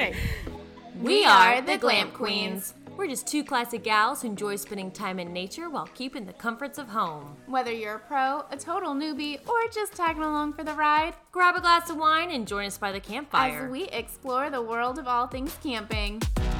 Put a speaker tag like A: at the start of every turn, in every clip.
A: Okay.
B: We are the Glamp Queens. We're just two classic gals who enjoy spending time in nature while keeping the comforts of home.
A: Whether you're a pro, a total newbie, or just tagging along for the ride,
B: Grab a glass of wine and join us by the campfire.
A: as we explore the world of all things camping.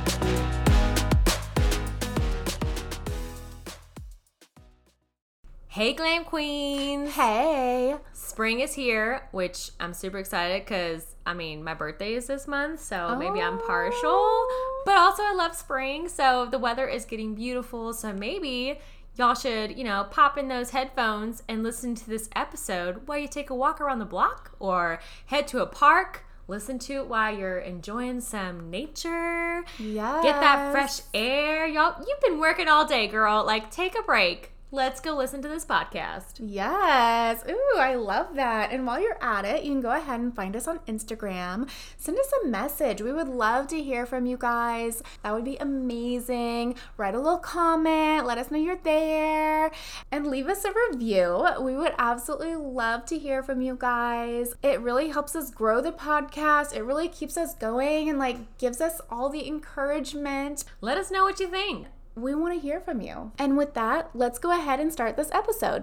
B: Hey Glamp Queens!
A: Hey.
B: Spring is here, which I'm super excited because, my birthday is this month, so maybe I'm partial. But also I love spring, so the weather is getting beautiful, so maybe y'all should, pop in those headphones and listen to this episode while you take a walk around the block or head to a park. Listen to it while you're enjoying some nature.
A: Yes.
B: Get that fresh air. Y'all, you've been working all day, girl. Like, take a break. Let's go listen to this podcast.
A: Yes. Ooh, I love that. And while you're at it, you can go ahead and find us on Instagram. Send us a message. We would love to hear from you guys. That would be amazing. Write a little comment. Let us know you're there. And leave us a review. We would absolutely love to hear from you guys. It really helps us grow the podcast. It really keeps us going and gives us all the encouragement.
B: Let us know what you think.
A: We want to hear from you. And with that, let's go ahead and start this episode.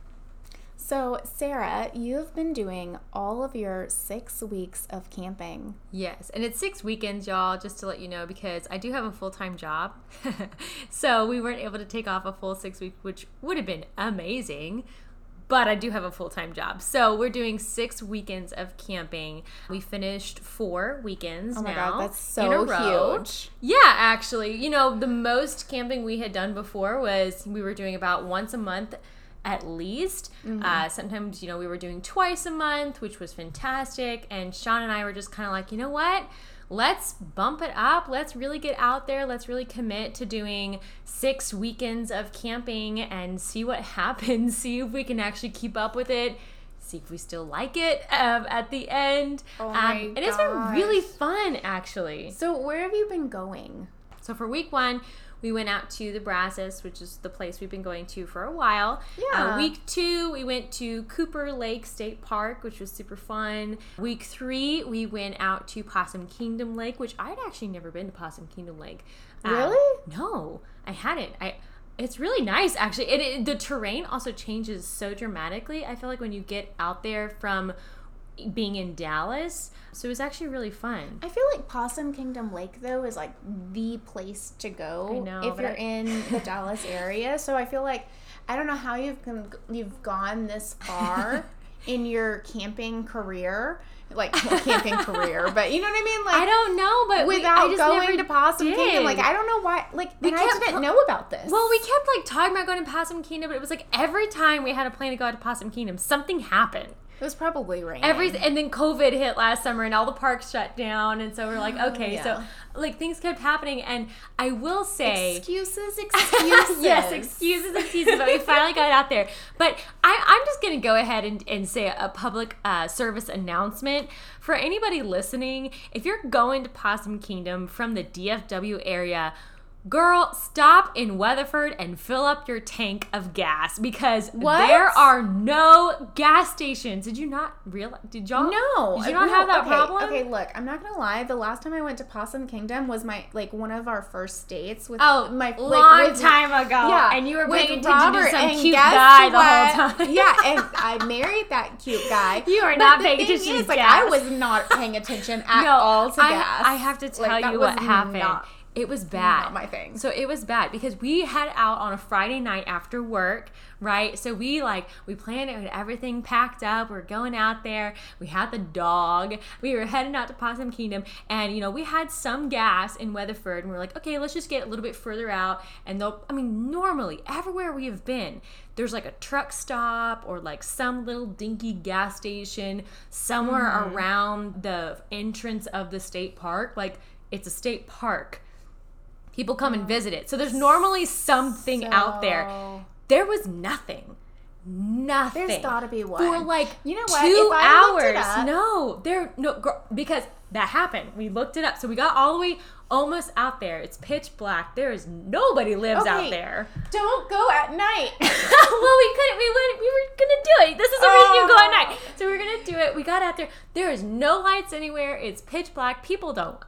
A: So, Sarah, you've been doing all of your 6 weeks of camping.
B: Yes, and it's 6 weekends, y'all, just to let you know, because I do have a full-time job. So we weren't able to take off a full 6 weeks, which would have been amazing. But I do have a full-time job. So we're doing 6 weekends of camping. We finished 4 weekends now.
A: Oh my God, that's so
B: in a row.
A: huge.
B: Yeah, actually. The most camping we had done before was we were doing about once a month at least. Sometimes, we were doing twice a month, which was fantastic. And Sean and I were just kind of like, you know what? Let's bump it up. Let's really get out there. Let's really commit to doing 6 weekends of camping and see what happens. See if we can actually keep up with it. See if we still like it at the end.
A: Oh my
B: and it's been really fun, actually.
A: So where have you been going?
B: So for week 1, we went out to the Brazos, which is the place we've been going to for a while.
A: Yeah.
B: Week 2, we went to Cooper Lake State Park, which was super fun. Week 3, we went out to Possum Kingdom Lake, which I'd actually never been to Possum Kingdom Lake.
A: Really?
B: No, I hadn't. It's really nice, actually. The terrain also changes so dramatically. I feel like when you get out there from being in Dallas, so it was actually really fun.
A: I feel like Possum Kingdom Lake, though, is the place to go.
B: I know,
A: if you're in the Dallas area. So I feel like, I don't know how you've gone this far in your camping career. Camping career, but you know what I mean?
B: I don't know, but
A: without going to Possum Kingdom, I don't know why. I didn't know about this.
B: Well, we kept talking about going to Possum Kingdom, but it was every time we had a plan to go to Possum Kingdom, something happened.
A: It was probably raining.
B: And then COVID hit last summer and all the parks shut down. And so we're like, okay,
A: yeah.
B: So things kept happening. And I will say.
A: Excuses.
B: Yes, excuses. But we finally got out there. But I'm just going to go ahead and say a public service announcement. For anybody listening, if you're going to Possum Kingdom from the DFW area, girl, stop in Weatherford and fill up your tank of gas because there are no gas stations. Did you not realize? Did y'all?
A: No.
B: Did you not have that problem?
A: Okay, look, I'm not gonna lie. The last time I went to Possum Kingdom was my one of our first dates with my
B: long time ago.
A: Yeah,
B: and you were paying attention
A: Robert,
B: to some
A: and
B: cute
A: guess
B: guy
A: what?
B: the whole time.
A: Yeah, and I married that cute guy.
B: You are not paying attention to gas.
A: I was not paying attention at all to gas.
B: I have to tell you what happened. It was bad.
A: Not my thing.
B: So it was bad because we had out on a Friday night after work, right? So we planned it with everything packed up. We're going out there. We had the dog. We were heading out to Possum Kingdom, and we had some gas in Weatherford, and we were like, okay, let's just get a little bit further out. And normally everywhere we have been, there's a truck stop or some little dinky gas station somewhere around the entrance of the state park. It's a state park. People come and visit it. So there's normally something out there. There was nothing. Nothing.
A: There's gotta be one.
B: For
A: you know what?
B: 2 hours.
A: Up,
B: No, girl, because that happened. We looked it up. So we got all the way almost out there. It's pitch black. Nobody lives out there.
A: Don't go at night.
B: Well, we couldn't. We were gonna do it. This is the reason you go at night. So we were gonna do it. We got out there. There is no lights anywhere. It's pitch black. People don't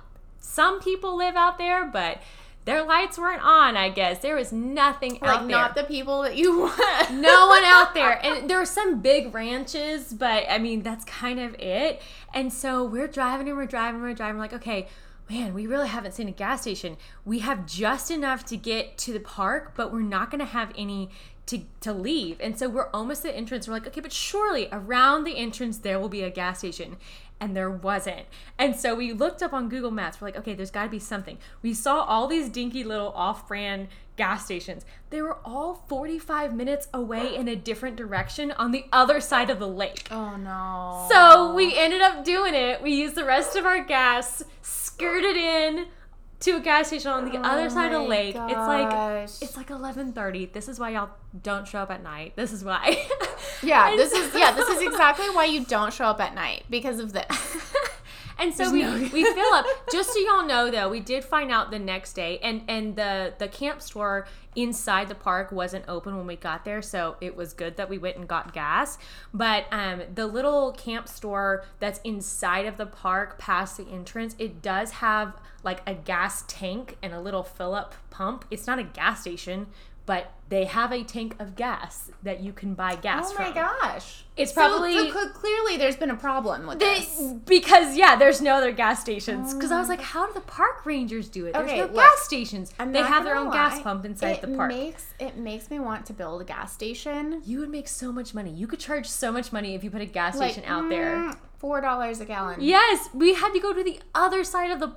B: some people live out there, but their lights weren't on, I guess. There was nothing out there.
A: Not the people that you want.
B: No one out there. And there were some big ranches, but I mean, that's kind of it. And so we're driving and we're driving. We're like, okay, man, we really haven't seen a gas station. We have just enough to get to the park, but we're not going to have any to leave. And so we're almost at the entrance. We're like, okay, but surely around the entrance there will be a gas station. And there wasn't. And so we looked up on Google Maps. We're like, okay, there's got to be something. We saw all these dinky little off-brand gas stations. They were all 45 minutes away in a different direction on the other side of the lake.
A: Oh, no.
B: So we ended up doing it. We used the rest of our gas, skirted in to a gas station on the other side of the lake.
A: Gosh.
B: It's like 11:30. This is why y'all don't show up at night. This is why.
A: Yeah, this is exactly why you don't show up at night, because of this.
B: And so we fill up. Just so y'all know, though, we did find out the next day, and the camp store inside the park wasn't open when we got there, so it was good that we went and got gas. But the little camp store that's inside of the park past the entrance, it does have like a gas tank and a little fill-up pump. It's not a gas station, but they have a tank of gas that you can buy gas from.
A: Oh my gosh.
B: It's probably...
A: So clearly there's been a problem with this.
B: Because, there's no other gas stations. Because I was like, how do the park rangers do it? There's no gas stations. They have their own gas pump inside the park.
A: It makes me want to build a gas station.
B: You would make so much money. You could charge so much money if you put a gas station out there.
A: $4 a gallon.
B: Yes, we had to go to the other side of the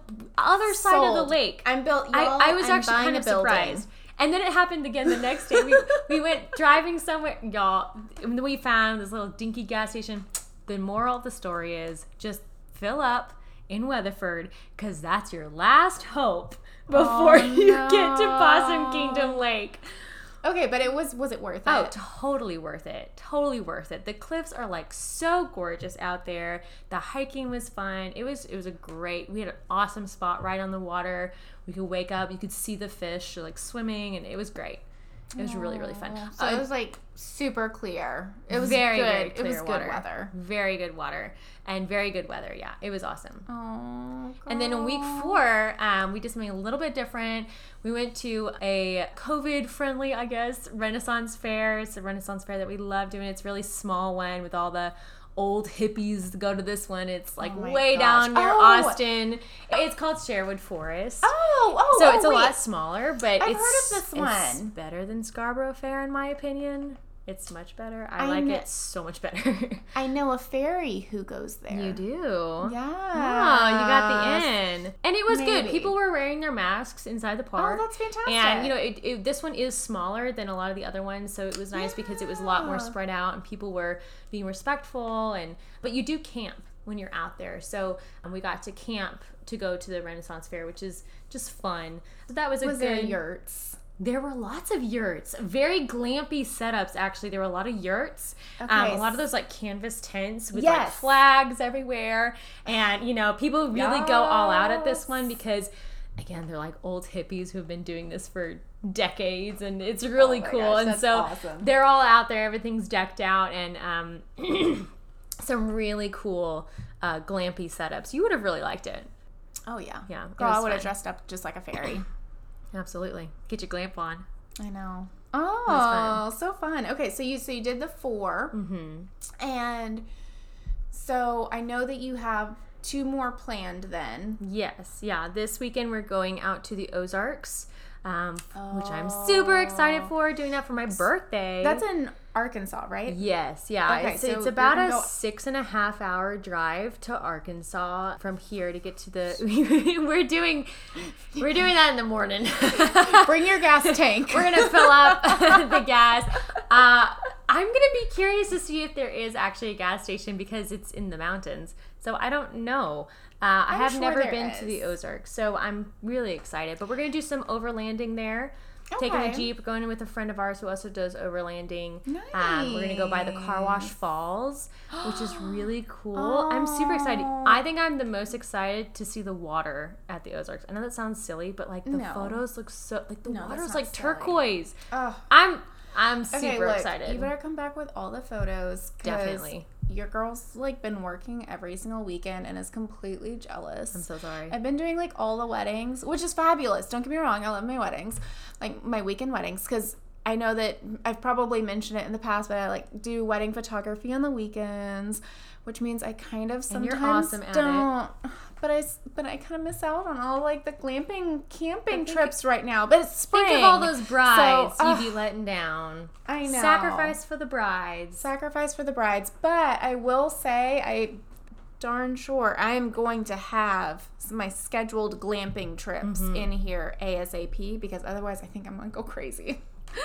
B: lake. I was actually kind of surprised. And then it happened again the next day. We went driving somewhere, y'all, and we found this little dinky gas station. The moral of the story is just fill up in Weatherford, because that's your last hope before you get to Possum Kingdom Lake.
A: Okay, but was it worth it?
B: Oh, totally worth it. Totally worth it. The cliffs are like so gorgeous out there. The hiking was fun. It was we had an awesome spot right on the water. We could wake up, you could see the fish like swimming, and it was great. It was really, really fun.
A: So it was like super clear. It was
B: very,
A: good.
B: very clear
A: it was
B: water.
A: Good weather.
B: Very good water. And very good weather. Yeah, it was awesome.
A: Oh, God.
B: And then in week 4, we did something a little bit different. We went to a COVID-friendly, I guess, Renaissance fair. It's a Renaissance fair that we love doing. It's a really small one with all the old hippies go to this one. It's like way down near Austin. It's called Sherwood Forest. So it's a lot smaller, but
A: I've heard of this one.
B: It's better than Scarborough Fair in my opinion. It's much better. I like it so much better.
A: I know a fairy who goes there.
B: You do?
A: Yeah.
B: Oh, you got the in. And it was good. People were wearing their masks inside the park.
A: Oh, that's fantastic.
B: And, this one is smaller than a lot of the other ones, so it was nice because it was a lot more spread out and people were being respectful. But you do camp when you're out there. So we got to camp to go to the Renaissance Fair, which is just fun. So that was a good...
A: Was there yurts?
B: There were lots of yurts, very glampy setups. Actually, there were a lot of yurts, a lot of those like canvas tents with like flags everywhere, and people really go all out at this one because, again, they're like old hippies who have been doing this for decades, and it's really cool.
A: Gosh,
B: and so
A: awesome.
B: They're all out there, everything's decked out, and some really cool glampy setups. You would have really liked it.
A: Oh yeah,
B: yeah.
A: Girl, I would have dressed up just like a fairy.
B: Absolutely. Get your glamp on.
A: I know. Oh, so fun. Okay, so you did the 4.
B: Mm-hmm.
A: And so I know that you have 2 more planned then.
B: Yes. Yeah. This weekend we're going out to the Ozarks, which I'm super excited for, doing that for my birthday.
A: That's in Arkansas, right?
B: Yes. Yeah.
A: Okay,
B: it's about a 6.5 hour drive to Arkansas from here to get to the... We're doing that in the morning.
A: Bring your gas tank.
B: We're going to fill up the gas. I'm going to be curious to see if there is actually a gas station because it's in the mountains. So I don't know. I have never been to the Ozarks, so I'm really excited. But we're going to do some overlanding there.
A: Okay.
B: Taking a Jeep, going in with a friend of ours who also does overlanding.
A: Nice.
B: We're going to go by the Car Wash Falls, which is really cool. I'm super excited. I think I'm the most excited to see the water at the Ozarks. I know that sounds silly, but like the photos look so... Like the water's like turquoise.
A: Oh.
B: I'm super excited.
A: You better come back with all the photos.
B: Definitely.
A: your girl's like been working every single weekend and is completely jealous.
B: I'm so sorry.
A: I've been doing like all the weddings, which is fabulous. Don't get me wrong. I love my weddings, like my weekend weddings, because I know that I've probably mentioned it in the past, but I like do wedding photography on the weekends, which means I kind of sometimes
B: you're awesome at
A: don't. But I kind of miss out on all like the glamping camping trips right now. But it's spring.
B: Think of all those brides
A: So,
B: you'd be letting down.
A: I know.
B: Sacrifice for the brides.
A: Sacrifice for the brides. But I will say, darn sure I am going to have my scheduled glamping trips in here ASAP, because otherwise I think I'm going to go crazy.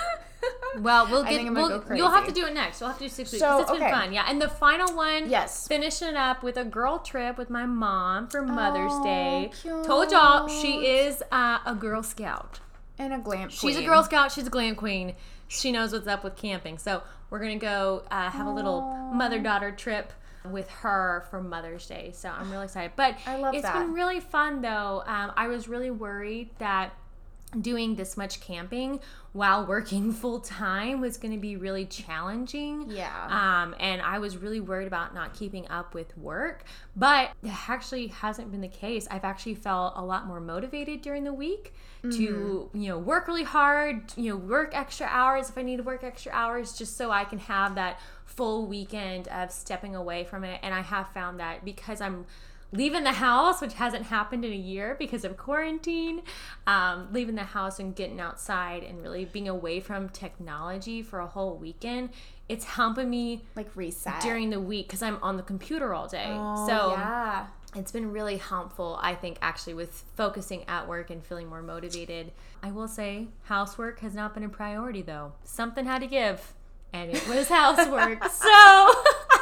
B: Well,
A: go crazy.
B: You'll have to do it next. You'll have to do 6 weeks.
A: So,
B: It's been fun. Yeah. And the final one,
A: Yes.
B: finishing up with a girl trip with my mom for Mother's Day.
A: Cute.
B: Told y'all she is a Girl Scout.
A: And a glamp
B: She's a
A: queen.
B: Girl Scout. She's a glam queen. She knows what's up with camping. So we're going to go have a little mother-daughter trip with her for Mother's Day. So I'm really excited. But
A: I love
B: it's
A: that.
B: been really fun, though. I was really worried that doing this much camping while working full time was going to be really challenging.
A: Yeah.
B: And I was really worried about not keeping up with work, but it actually hasn't been the case. I've actually felt a lot more motivated during the week to, work really hard, work extra hours if I need to work extra hours, just so I can have that full weekend of stepping away from it. And I have found that because I'm leaving the house, which hasn't happened in a year because of quarantine, leaving the house and getting outside and really being away from technology for a whole weekend, it's helping me
A: like reset
B: during the week because I'm on the computer all day.
A: Oh,
B: so
A: yeah.
B: It's been really helpful, I think, actually, with focusing at work and feeling more motivated. I will say housework has not been a priority, though. Something had to give, and it was housework. So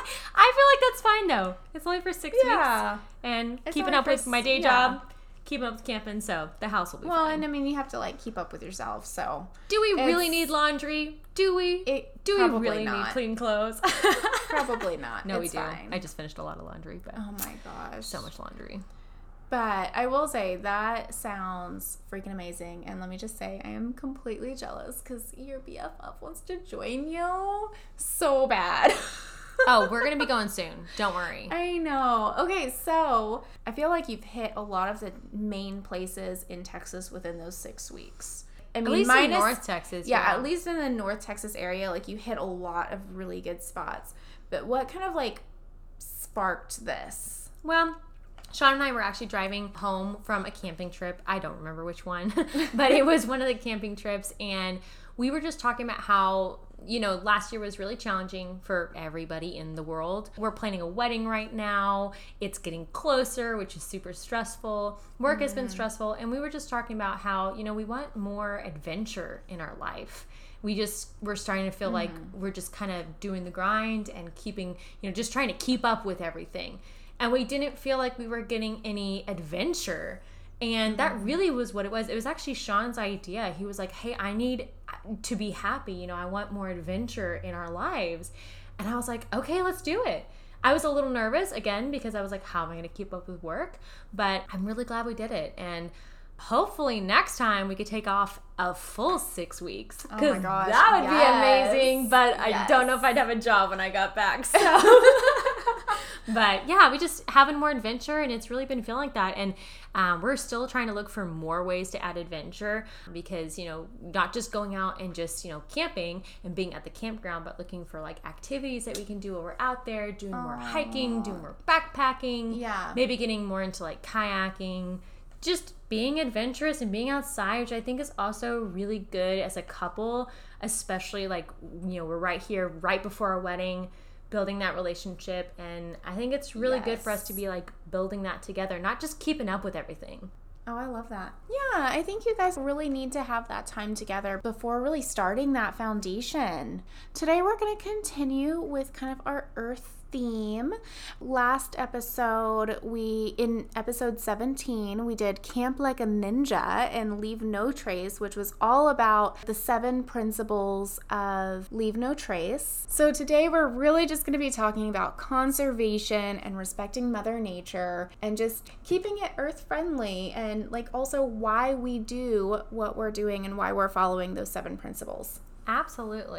B: I feel like that's fine, though. It's only for 6 weeks. And
A: It's
B: keeping
A: only
B: up
A: for
B: with my day
A: yeah.
B: job, keeping up with camping, so the house will be
A: Well,
B: fine.
A: and I mean, you have to like keep up with yourself, so.
B: Do we really
A: it's-
B: need laundry? Do we? Do we
A: probably
B: really need
A: not.
B: clean clothes?
A: Probably not.
B: No,
A: It's
B: we do.
A: fine.
B: I just finished a lot of laundry, but
A: Oh my gosh.
B: so much laundry.
A: But I will say that sounds freaking amazing. And let me just say, I am completely jealous because your BFF wants to join you so bad.
B: Oh, we're going to be going soon. Don't worry.
A: I know. Okay, so I feel like you've hit a lot of the main places in Texas within those 6 weeks. I mean,
B: At least in
A: minus-
B: North Texas.
A: Yeah, at least in the North Texas area, like you hit a lot of really good spots. But what kind of like sparked this?
B: Well, Sean and I were actually driving home from a camping trip. I don't remember which one, but it was one of the camping trips. And we were just talking about how, last year was really challenging for everybody in the world. We're planning a wedding right now. It's getting closer, which is super stressful. Work has been stressful. And we were just talking about how, we want more adventure in our life. We're starting to feel like we're just kind of doing the grind and keeping, just trying to keep up with everything. And we didn't feel like we were getting any adventure. And that really was what it was. It was actually Sean's idea. He was like, hey, I need to be happy. I want more adventure in our lives. And I was like, okay, let's do it. I was a little nervous, again, because I was like, how am I going to keep up with work? But I'm really glad we did it. And hopefully next time we could take off a full 6 weeks.
A: Oh my gosh.
B: That would
A: yes.
B: be amazing. But I
A: Yes.
B: don't know if I'd have a job when I got back. So... But yeah, we just having more adventure, and it's really been feeling like that. And we're still trying to look for more ways to add adventure because, not just going out and just, camping and being at the campground, but looking for like activities that we can do while we're out there, doing more hiking, doing more backpacking,
A: Yeah.
B: maybe getting more into like kayaking, just being adventurous and being outside, which I think is also really good as a couple, especially like, we're right here, right before our wedding, building that relationship. And I think it's really good for us to be like building that together, not just keeping up with everything.
A: Oh, I love that. Yeah, I think you guys really need to have that time together before really starting that foundation. Today we're going to continue with kind of our earth theme. Last episode, in episode 17, we did Camp Like a Ninja and Leave No Trace, which was all about the 7 principles of Leave No Trace. So today we're really just going to be talking about conservation and respecting Mother Nature and just keeping it earth friendly, and like also why we do what we're doing and why we're following those 7 principles.
B: Absolutely.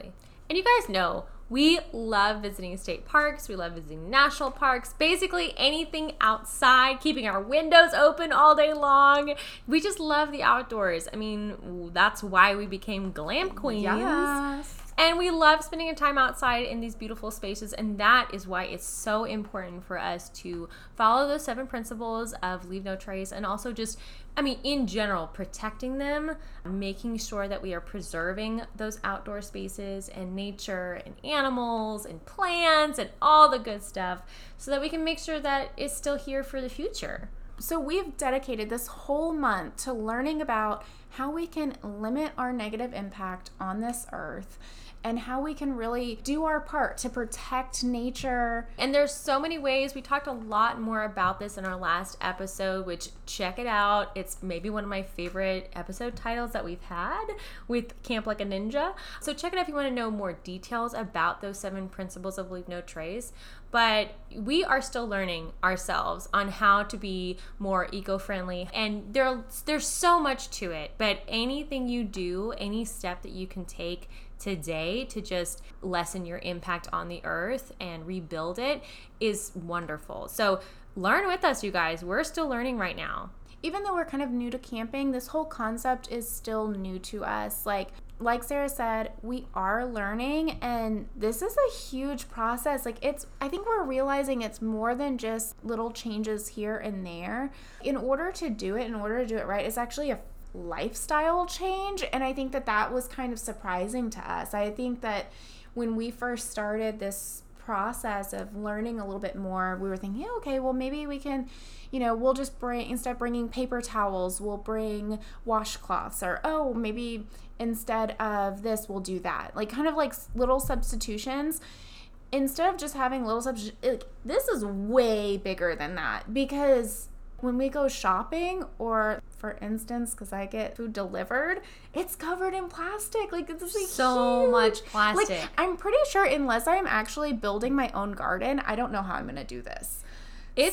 B: And you guys know, we love visiting state parks. We love visiting national parks. Basically anything outside, keeping our windows open all day long. We just love the outdoors. I mean, that's why we became glam queens.
A: Yes.
B: And we love spending time outside in these beautiful spaces. And that is why it's so important for us to follow those 7 principles of leave no trace. And also just, I mean, in general, protecting them, making sure that we are preserving those outdoor spaces and nature and animals and plants and all the good stuff so that we can make sure that it's still here for the future.
A: So we've dedicated this whole month to learning about how we can limit our negative impact on this earth and how we can really do our part to protect nature.
B: And there's so many ways. We talked a lot more about this in our last episode, which check it out. It's maybe one of my favorite episode titles that we've had with Camp Like a Ninja. So check it out if you want to know more details about those 7 principles of leave no trace. But we are still learning ourselves on how to be more eco-friendly. And there's so much to it. But anything you do, any step that you can take today to just lessen your impact on the earth and rebuild it is wonderful. So learn with us, you guys. We're still learning right now.
A: Even though we're kind of new to camping, this whole concept is still new to us. Like Sarah said, we are learning, and this is a huge process. I think we're realizing it's more than just little changes here and there. In order to do it right, it's actually a lifestyle change, and I think that was kind of surprising to us. I think that when we first started this process of learning a little bit more, we were thinking, okay, well, maybe we can, we'll just instead of bringing paper towels, we'll bring washcloths, or maybe instead of this, we'll do that. Kind of like little substitutions. Instead of just having little substitutions, this is way bigger than that, because when we go shopping, or for instance, because I get food delivered, it's covered in plastic. It's
B: so
A: huge,
B: much plastic.
A: I'm pretty sure unless I'm actually building my own garden, I don't know how I'm going to do this.
B: It's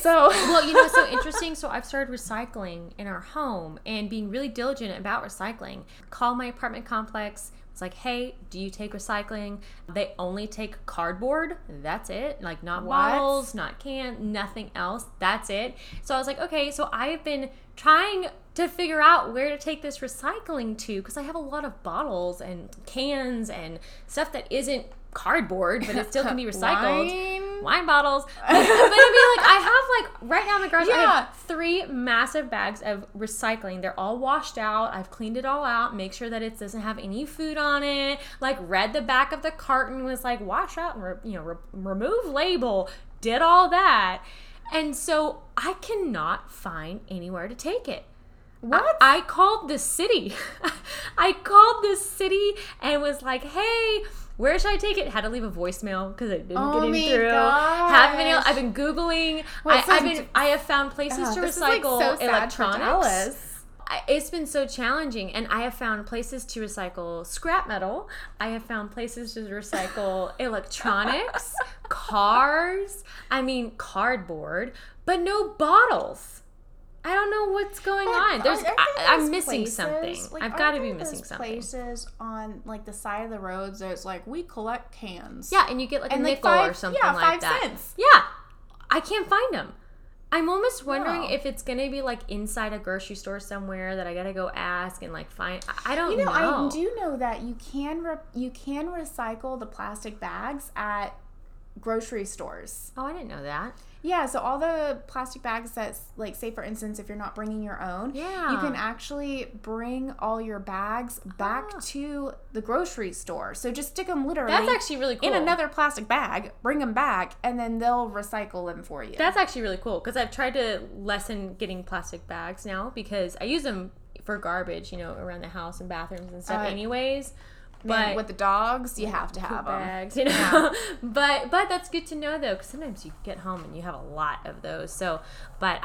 B: so interesting. So I've started recycling in our home and being really diligent about recycling. Call my apartment complex. It's like, hey, do you take recycling? They only take cardboard. That's it. Not bottles, not cans, nothing else. That's it. So I was like, okay, so I've been trying to figure out where to take this recycling to, because I have a lot of bottles and cans and stuff that isn't cardboard, but it still can be recycled. Wine bottles. But I have right now in my garage, I have 3 massive bags of recycling. They're all washed out. I've cleaned it all out, make sure that it doesn't have any food on it. Read the back of the carton, was wash out and remove label. Did all that. And so I cannot find anywhere to take it.
A: What?
B: I called the city. I called the city and was like, hey, where should I take it? Had to leave a voicemail because I didn't get any through. Haven't been able, I've been Googling. I have found places to recycle electronics. It's been so challenging, and I have found places to recycle scrap metal. I have found places to recycle electronics, cars, cardboard, but no bottles. I don't know what's going on. I'm missing
A: places,
B: something. I've got to be missing something.
A: Places on the side of the roads, there's we collect cans.
B: Yeah, and you get a nickel or something like that.
A: 5 cents.
B: Yeah, I can't find them. I'm almost wondering if it's gonna be inside a grocery store somewhere that I gotta go ask and find. I don't know.
A: I do know that you can recycle the plastic bags at grocery stores.
B: Oh, I didn't know that.
A: Yeah, so all the plastic bags that, say for instance, if you're not bringing your own, you can actually bring all your bags back to the grocery store. So just stick them literally.
B: That's actually really cool.
A: In another plastic bag, bring them back, and then they'll recycle them for you.
B: That's actually really cool, because I've tried to lessen getting plastic bags now, because I use them for garbage, around the house and bathrooms and stuff anyways. But
A: with the dogs, you have to have
B: bags,
A: them.
B: Yeah. But that's good to know, though, because sometimes you get home and you have a lot of those. So, but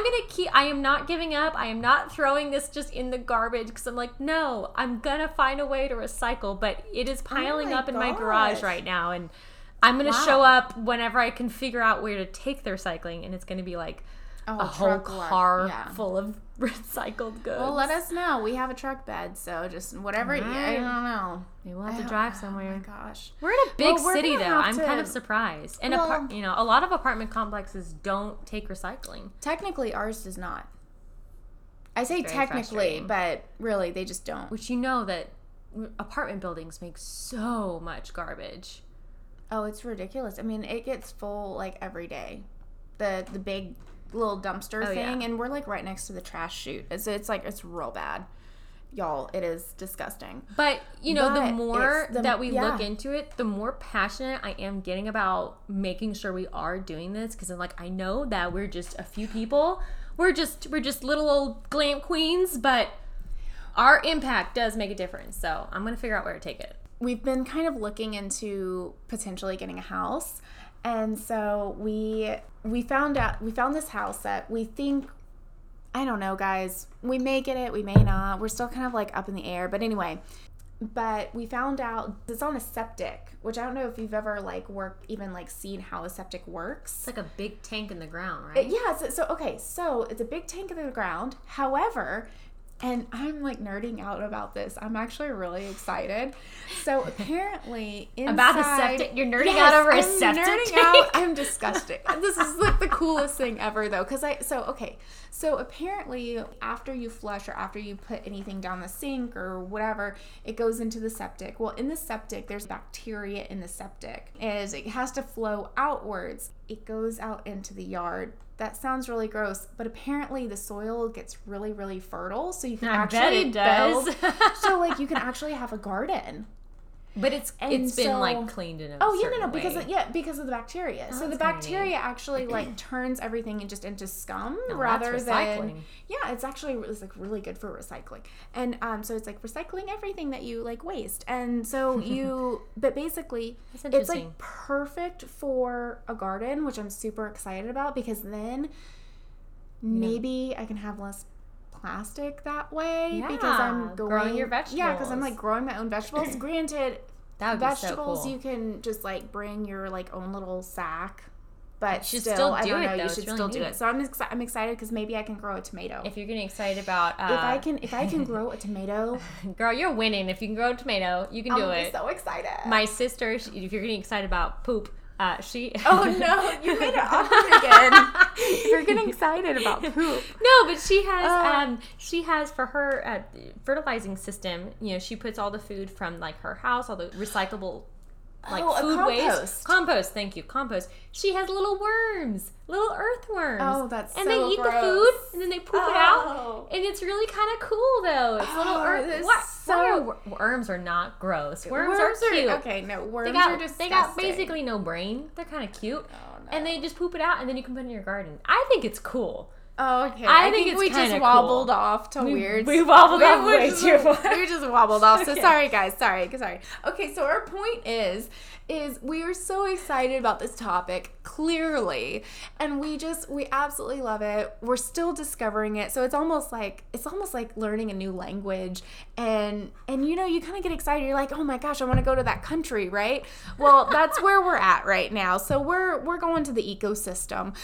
B: I am not giving up. I am not throwing this just in the garbage, because I'm no, I'm going to find a way to recycle. But it is piling up in my garage right now. And I'm going to show up whenever I can figure out where to take the recycling. And it's going to be a whole car
A: yeah.
B: full of recycled goods.
A: Well, let us know. We have a truck bed, so just whatever.
B: Right.
A: I don't know.
B: Maybe we'll have to drive somewhere.
A: Oh my gosh.
B: We're in a big city, though. I'm
A: to,
B: kind of surprised. And a lot of apartment complexes don't take recycling.
A: Technically, ours does not. I say technically, but really, they just don't.
B: Which you know that apartment buildings make so much garbage.
A: Oh, it's ridiculous. I mean, it gets full like every day. The big little dumpster thing, and we're like right next to the trash chute. It's like it's real bad. Y'all, it is disgusting.
B: But, the more that we look into it, the more passionate I am getting about making sure we are doing this. Because, I know that we're just a few people. We're just little old glam queens. But our impact does make a difference. So, I'm going to figure out where to take it.
A: We've been kind of looking into potentially getting a house. And so, we found this house that we think... I don't know, guys. We may get it. We may not. We're still kind of like up in the air. But anyway, we found out it's on a septic, which I don't know if you've ever seen how a septic works.
B: It's like a big tank in the ground, right?
A: Yeah. So it's a big tank in the ground. However, and I'm like nerding out about this. I'm actually really excited. So apparently inside...
B: About a septic? You're nerding out over a septic tank?
A: I'm disgusted. This is like the coolest thing ever though. So apparently after you flush or after you put anything down the sink or whatever, it goes into the septic. Well, in the septic, there's bacteria in the septic. And it has to flow outwards. It goes out into the yard. That sounds really gross, but apparently the soil gets really, really fertile, so you can actually build. So you can actually have a garden.
B: But it's been cleaned in a certain way.
A: because of the bacteria. So the bacteria actually turns everything into scum rather than recycling. Yeah, it's really good for recycling. And so it's recycling everything that you waste. And so but basically it's perfect for a garden, which I'm super excited about because then maybe I can have less plastic that way because I'm
B: growing your vegetables.
A: Yeah, because I'm growing my own vegetables. Granted,
B: that would
A: vegetables
B: be so cool.
A: You can just bring your own little sack, but
B: you should
A: still
B: do
A: I don't
B: it,
A: know.
B: though.
A: You should still do it. So I'm excited because maybe I can grow a tomato.
B: If you're getting excited about
A: if I can grow a tomato,
B: girl, you're winning. If you can grow a tomato, you can do it.
A: I'm so exciid.
B: My sister, if you're getting excited about poop.
A: Oh no, you made it awkward again. You're getting excited about poop.
B: No, but she has for her fertilizing system, she puts all the food from her house, all the recyclable food waste. Compost, thank you. Compost. She has little worms, little earthworms.
A: Oh, that's
B: and
A: so
B: they eat
A: gross.
B: the food and then they poop it out. And it's really kind of cool though. It's little worms are not gross. Worms are cute.
A: Worms are disgusting.
B: They got basically no brain. They're kind of cute.
A: Oh, no.
B: And they just poop it out and then you can put it in your garden. I think it's cool.
A: Oh, okay.
B: I think it's
A: we just
B: cool.
A: wobbled off to weird.
B: We wobbled off way too far.
A: We just wobbled off. So
B: Okay.
A: sorry, guys. Sorry. Okay, so our point is we are so excited about this topic, clearly, and we absolutely love it. We're still discovering it, so it's almost like learning a new language, and you kind of get excited. You're like, oh my gosh, I want to go to that country, right? Well, that's where we're at right now. So we're going to the ecosystem,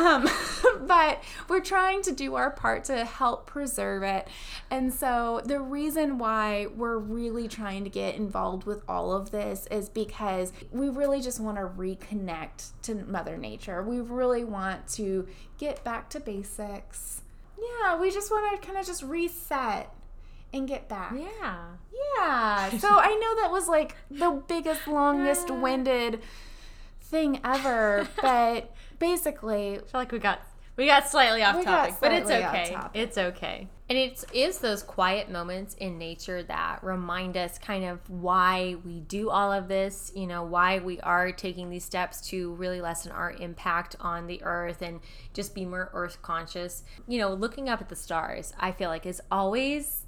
A: but we're trying to do our part to help preserve it. And so the reason why we're really trying to get involved with all of this is because we really just want to reconnect to Mother Nature. We really want to get back to basics. Yeah, we just want to kind of just reset and get back. Yeah. So I know that was the biggest, longest winded thing ever, but basically,
B: I feel like we got slightly off topic, but it's okay. It's okay. And it is those quiet moments in nature that remind us kind of why we do all of this, why we are taking these steps to really lessen our impact on the earth and just be more earth conscious. Looking up at the stars, I feel like is always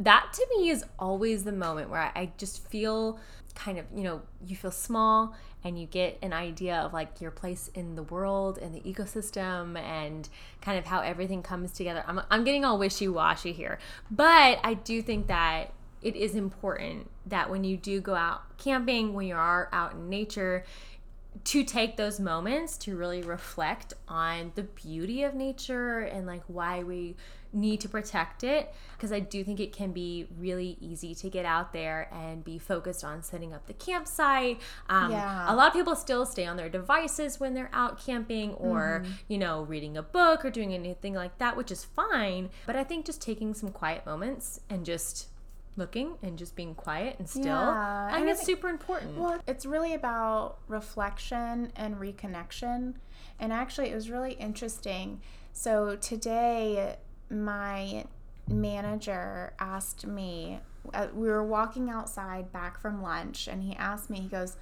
B: the moment where I just feel kind of, you feel small and you get an idea of your place in the world and the ecosystem and kind of how everything comes together. I'm getting all wishy-washy here, but I do think that it is important that when you do go out camping, when you are out in nature, to take those moments to really reflect on the beauty of nature and like why we need to protect it, because I do think it can be really easy to get out there and be focused on setting up the campsite. A lot of people still stay on their devices when they're out camping or, you know, reading a book or doing anything like that, which is fine. But I think just taking some quiet moments and just looking and just being quiet and still, I think it's super important.
A: Well, it's really about reflection and reconnection. And actually, it was really interesting. So today, my manager asked me, we were walking outside back from lunch, and he asked me, he goes,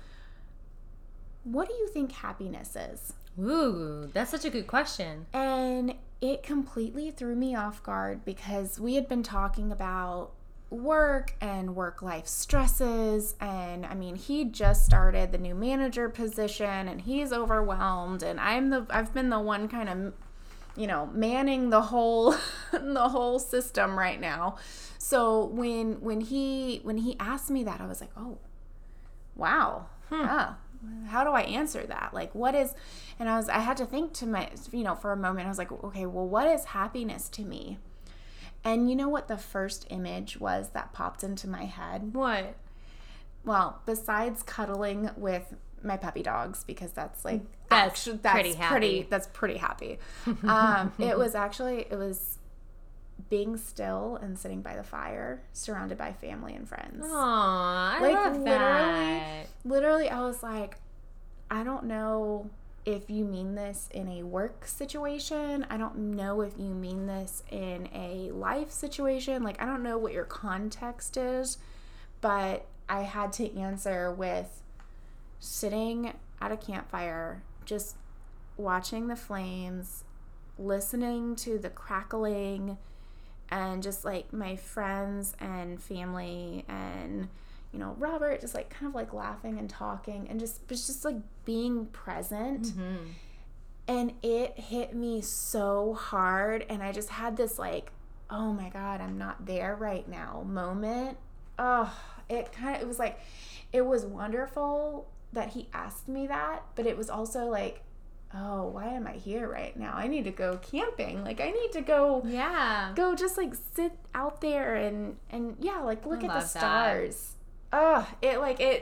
A: what do you think happiness is?
B: Ooh, that's such a good question.
A: And it completely threw me off guard because we had been talking about work and work-life stresses, and I mean, he just started the new manager position and he's overwhelmed, and I've been the one kind of, you know, manning the whole the whole system right now. So when he asked me that, I was like, oh wow, how do I answer that? Like, what is, and I had to think to my, you know, for a moment. I was like, okay, well, what is happiness to me? And you know what the first image was that popped into my head?
B: What?
A: Well, besides cuddling with my puppy dogs, because that's like
B: that's pretty happy.
A: That's pretty happy. It was being still and sitting by the fire, surrounded by family and friends.
B: Aw, I love that.
A: Literally, I was like, I don't know if you mean this in a work situation. I don't know if you mean this in a life situation. Like, I don't know what your context is, but I had to answer with sitting at a campfire, just watching the flames, listening to the crackling, and just like my friends and family and, you know, Robert just like kind of like laughing and talking and just like being present.
B: Mm-hmm.
A: And it hit me so hard, and I just had this like, oh my God, I'm not there right now moment. Oh, it was like, it was wonderful that he asked me that, but it was also like, oh, why am I here right now? I need to go camping. Like, I need to go just like sit out there and yeah, like look at the stars. Oh, that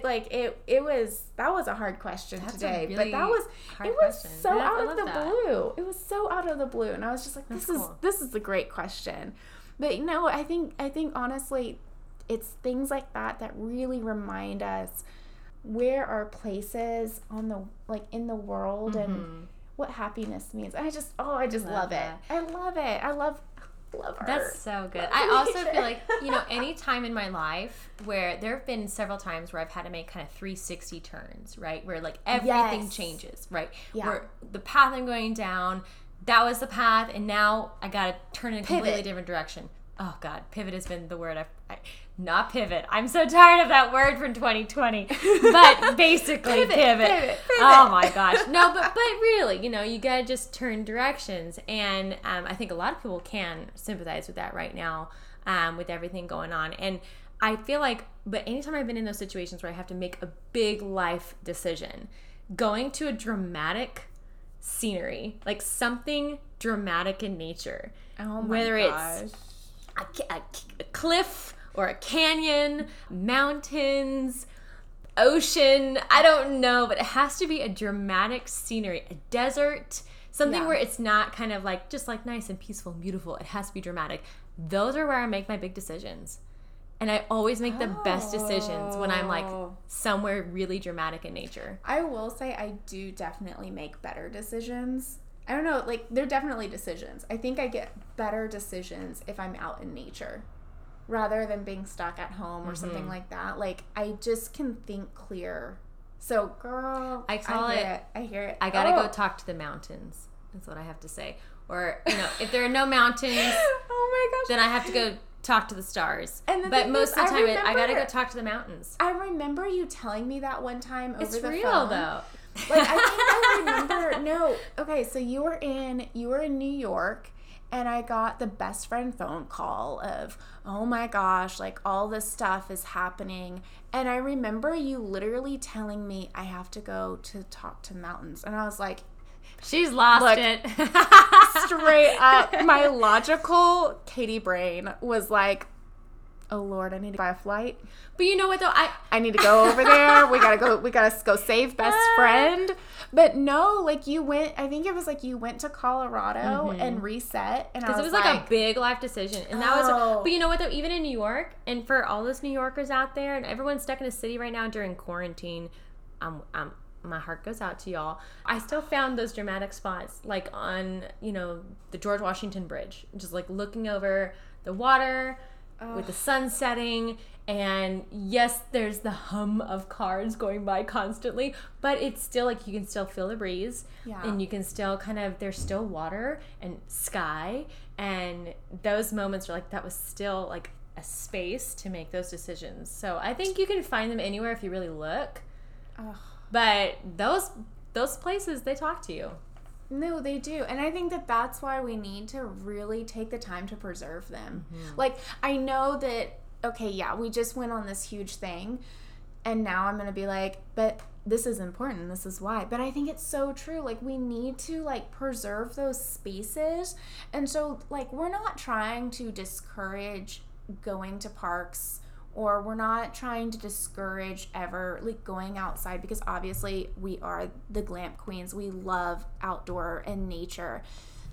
A: was a hard question today,
B: really
A: but it was so out of the blue. It was so out of the blue, and I was just like, this is a great question. But you know, I think honestly, it's things like that really remind us where our places in the world and what happiness means. I just love it. I love it. I love her.
B: That's so good. I also feel like, you know, any time in my life where there have been several times where I've had to make kind of 360 turns, right? Where like everything changes, right? Yeah. Where the path I'm going down, that was the path, and now I got to turn in a completely different direction. Oh God, pivot has been the word not pivot. I'm so tired of that word from 2020. But basically pivot. Oh my gosh. No, but really, you know, you gotta just turn directions. And I think a lot of people can sympathize with that right now, with everything going on. And I feel like, but anytime I've been in those situations where I have to make a big life decision, going to a dramatic scenery, like something dramatic in nature.
A: Oh my
B: whether
A: gosh.
B: It's a cliff or a canyon, mountains, ocean, I don't know, but it has to be a dramatic scenery, a desert, something where it's not kind of like just like nice and peaceful and beautiful. It has to be dramatic. Those are where I make my big decisions. And I always make the best decisions when I'm like somewhere really dramatic in nature.
A: I will say I do definitely make better decisions. I don't know, like, they're definitely decisions. I think I get better decisions if I'm out in nature rather than being stuck at home or something like that. Like, I just can think clear. So, girl, I hear it.
B: I gotta go talk to the mountains. That's what I have to say. Or, you know, if there are no mountains,
A: oh my gosh,
B: then I have to go talk to the stars.
A: But
B: most of the time, I gotta go talk to the mountains.
A: I remember you telling me that one time over the phone.
B: It's real, though.
A: Like, I think I remember. No, okay. So you were in New York, And I got the best friend phone call of, oh my gosh, like all this stuff is happening. And I remember you literally telling me I have to go to talk to mountains. And I was like,
B: she's lost it.
A: Straight up, my logical Katie brain was like, oh Lord, I need to buy a flight.
B: But you know what though? I
A: need to go over there. We gotta go save best friend. But no, like you went, I think it was like you went to Colorado and reset. And
B: because it was like a big life decision. And that was, but you know what though? Even in New York, and for all those New Yorkers out there and everyone's stuck in a city right now during quarantine, my heart goes out to y'all. I still found those dramatic spots like on, the George Washington Bridge, just like looking over the water with the sun setting. And yes, there's the hum of cars going by constantly, but it's still like you can still feel the breeze and you can still there's still water and sky. And those moments are like, that was still like a space to make those decisions. So I think you can find them anywhere if you really look. But those places, they talk to you.
A: No, they do. And I think that that's why we need to really take the time to preserve them. Like, I know that, okay, yeah, we just went on this huge thing, and now I'm going to be like, but this is important. This is why. But I think it's so true. Like, we need to, like, preserve those spaces. And so, like, we're not trying to discourage going to parks, or we're not trying to discourage ever like going outside, because obviously we are the glamp queens. We love outdoor and nature.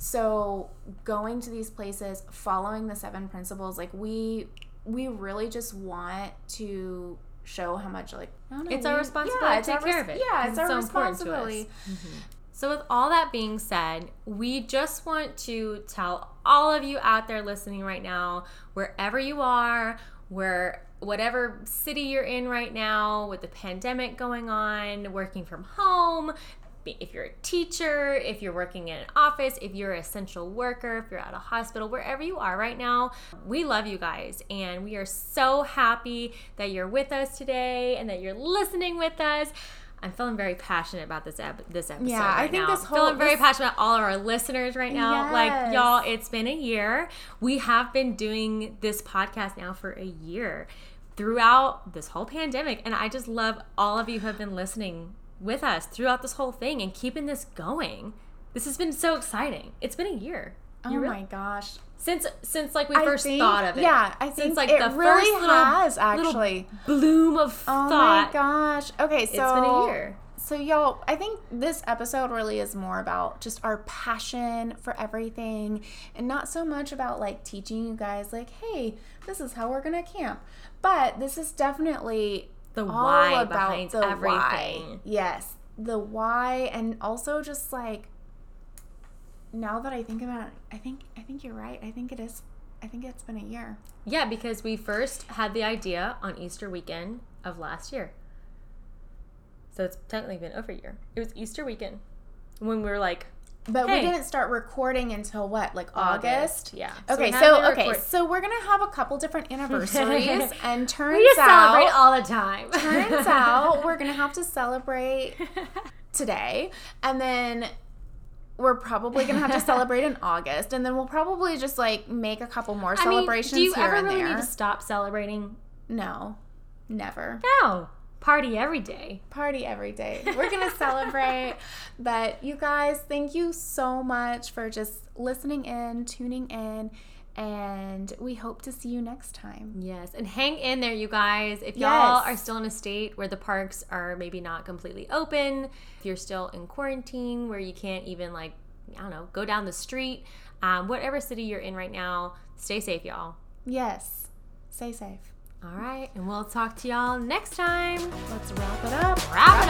A: So going to these places, following the 7 principles, like we really just want to show how much, like, I don't know,
B: it's our responsibility to take care of it.
A: Yeah, it's our
B: so
A: responsibility.
B: So with all that being said, we just want to tell all of you out there listening right now, wherever you are, whatever city you're in right now with the pandemic going on, working from home, if you're a teacher, if you're working in an office, if you're an essential worker, if you're at a hospital, wherever you are right now, we love you guys. And we are so happy that you're with us today and that you're listening with us. I'm feeling very passionate about this episode. Yeah, I think
A: this whole...
B: feeling very passionate about all of our listeners right now.
A: Yes.
B: Like, y'all, it's been a year. We have been doing this podcast now for a year throughout this whole pandemic. And I just love all of you who have been listening with us throughout this whole thing and keeping this going. This has been so exciting. It's been a year.
A: Oh my gosh.
B: Since like we first thought of it.
A: Yeah, I think
B: like
A: it
B: the
A: really
B: first
A: has actually
B: bloom of thought.
A: Oh my gosh. Okay, so
B: it's been a year.
A: So y'all, I think this episode really is more about just our passion for everything, and not so much about like teaching you guys like, hey, this is how we're gonna camp. But this is definitely
B: the why
A: about
B: behind
A: the
B: everything.
A: Why. Yes, the why, and also just like, now that I think about it, I think you're right. I think it's been a year.
B: Yeah, because we first had the idea on Easter weekend of last year. So it's technically been over a year. It was Easter weekend when we were like,
A: but
B: hey,
A: we didn't start recording until what, like August?
B: Yeah.
A: Okay, so we're gonna have a couple different anniversaries, and
B: we just celebrate all the time.
A: Turns out we're gonna have to celebrate today, and then we're probably going to have to celebrate in August, and then we'll probably just, like, make a couple more celebrations here and there.
B: Do you ever really need to stop celebrating?
A: No. Never.
B: No. Party every day.
A: Party every day. We're going to celebrate. But you guys, thank you so much for just listening in, tuning in, and we hope to see you next time.
B: Yes, and hang in there, you guys. If y'all are still in a state where the parks are maybe not completely open, if you're still in quarantine where you can't even, like, I don't know, go down the street, whatever city you're in right now, stay safe, y'all.
A: Yes, stay safe.
B: All right, and we'll talk to y'all next time.
A: Let's wrap it up.
B: Wrap it